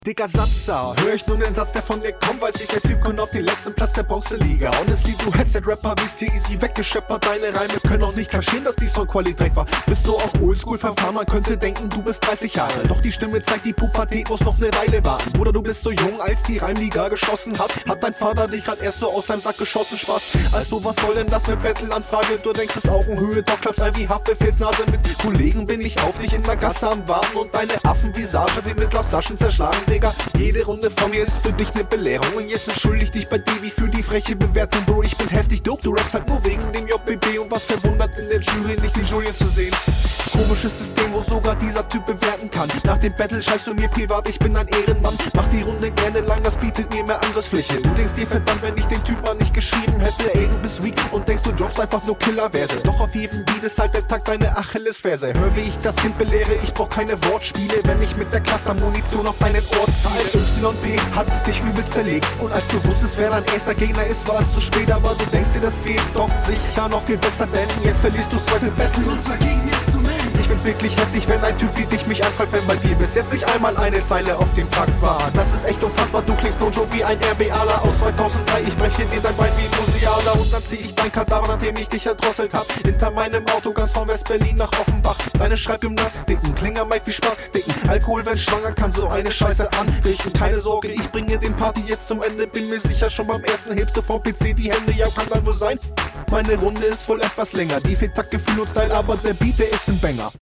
Dicker Satzer, hör ich nur den Satz, der von dir kommt, weiß ich, der Typ kommt auf den letzten Platz der Bronzeliga. Honestly, du hättest den Rapper wie hier easy weggescheppert. Deine Reime können auch nicht kaschieren, dass die Songqualität Dreck war. Bist so auf Oldschool verfahren, man könnte denken, du bist 30 Jahre. Doch die Stimme zeigt, die Pubertät muss noch ne Weile warten. Oder du bist so jung, als die Reimliga geschossen hat. Hat dein Vater dich grad erst so aus seinem Sack geschossen, Spaß. Also was soll denn das mit Battle-Anfrage? Du denkst es Augenhöhe, doch klappst ein wie Haftbefehlsnase. Mit Kollegen bin ich auf dich in der Gasse am Warten und deine Affenvisage wie mit Glasflaschen zerschlagen, Digga. Jede Runde von mir ist für dich ne Belehrung. Und jetzt entschuldig dich bei Devi für die freche Bewertung. Bro, ich bin heftig dope, du rappst halt nur wegen dem JBB. Und was verwundert in der Jury, nicht die Julien zu sehen. Komisches System, wo sogar dieser Typ bewerten kann. Nach dem Battle schreibst du mir privat, ich bin ein Ehrenmann. Mach die Runde gerne lang, das bietet mir mehr Angriffsfläche. Du denkst dir verdammt, wenn ich den Typ mal nicht geschrieben hätte. Ey, du bist weak und denkst, du droppst einfach nur Killerverse. Doch auf jedem Beat ist halt der Takt deine Achillesferse. Hör, wie ich das Kind belehre, ich brauch keine Wortspiele, wenn ich mit der Cluster-Munition auf deinen Ort ziele. YP hat dich übel zerlegt. Und als du wusstest, wer dein erster Gegner ist, war es zu spät. Aber du denkst dir, das geht doch sicher noch viel besser, denn jetzt verlierst du's zweite Battle. Und zwar gegen jetzt zu nehmen. Ich find's wirklich heftig, wenn ein Typ wie dich mich anfällt, wenn bei dir bis jetzt nicht einmal eine Zeile auf dem Takt war. Das ist echt unfassbar, du klingst no joke wie ein RBAler aus 2003. Ich breche dir dein Bein wie ein Musialer und dann zieh ich dein Kadaver, nachdem ich dich erdrosselt hab. Hinter meinem Auto ganz von West-Berlin nach Offenbach. Deine Schreibgymnastiken, Klinger Mike wie Spastiken. Alkohol, wenn schwanger, kann so eine Scheiße anrichten. Keine Sorge, ich bringe den Party jetzt zum Ende. Bin mir sicher, schon beim ersten hebst du vom PC die Hände. Ja, kann dann wohl sein. Meine Runde ist wohl etwas länger. Die fehlt Taktgefühl und Style, aber der Beat, der ist ein Banger.